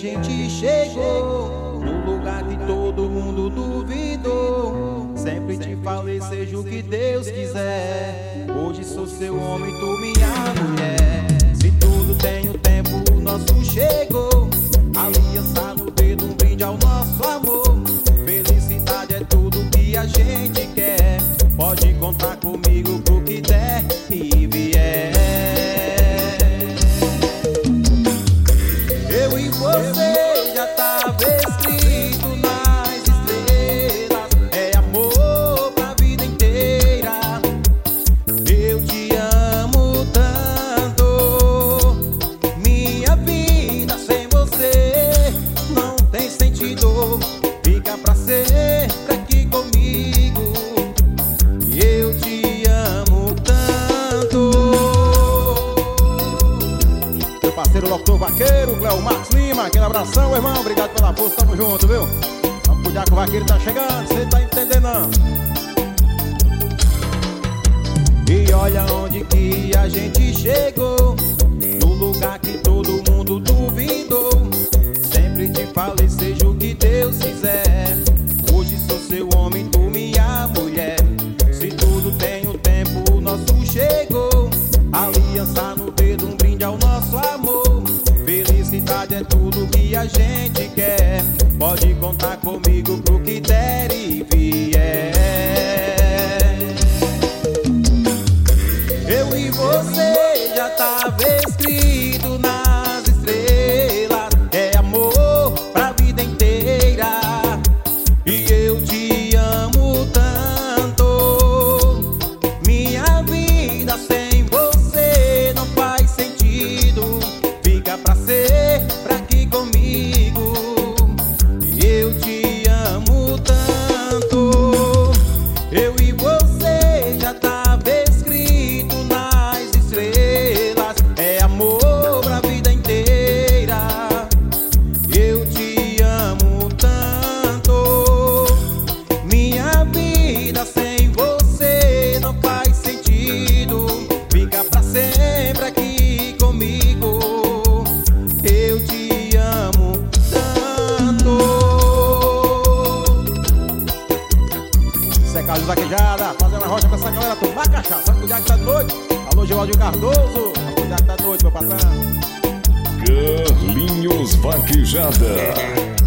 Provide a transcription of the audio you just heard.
gente chegou no lugar que todo mundo duvidou. Sempre te falei, seja o que Deus quiser. Hoje sou seu homem, tu minha mulher. Se tudo tem o tempo, o nosso chegou. Aliança no dedo, um brinde ao nosso amor. Felicidade é tudo que a gente quer. Pode contar comigo pro que der e vier. Eu e você já tava escrito nas estrelas. É amor pra vida inteira. Eu te amo tanto. Minha vida sem você não tem sentido. Fica pra sempre aqui comigo. Eu te amo tanto. Meu parceiro Dr. Vaqueiro, Cleo Marcos Lima, aquele abração, irmão. Obrigado pela força, tamo junto, viu? Vamos cuidar que o vaqueiro tá chegando, cê tá entendendo não? E olha onde que a gente chegou, no lugar que todo mundo duvidou. Sempre te falei, seja o que Deus quiser. Hoje sou seu homem, tu minha mulher. Se tudo tem um tempo, o nosso chegou. Aliança no dedo, um brinde ao nosso amor. Felicidade é tudo que a gente quer. Pode contar comigo pro que der e vier. Eu e você já tava escrito nas estrelas. É amor pra vida inteira. E eu te amo tanto. Minha vida sem você não faz sentido. Fica pra sempre aqui comigo. Eu te amo tanto. Eu e você já tava escrito nas estrelas. É amor pra vida inteira. Eu te amo tanto. Minha vida sem você não faz sentido. Fica pra sempre aqui comigo. Eu te amo tanto. Isso é Carlos Vaquejada, fazendo a rocha pra essa galera tomar cachaça. Vamos cuidar que tá de noite. Alô, Gevaldinho Cardoso. Vamos cuidar que tá de noite, meu patrão. Carlinhos Vaquejada.